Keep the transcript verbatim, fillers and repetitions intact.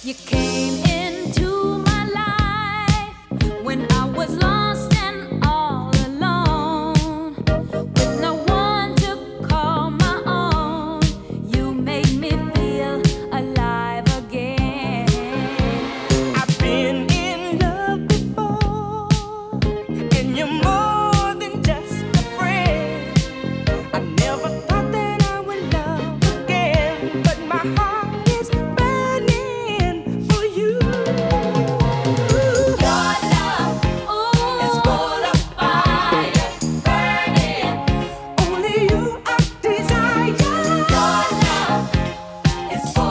You came into my life when I was lost and all alone, with no one to call my own. You made me feel alive again. I've been in love before, and you're more than just a friend. I never thought that I would love again, but my heart is burning for you. Your love, ooh, is full of fire, burning. Only you I desire. Your love is full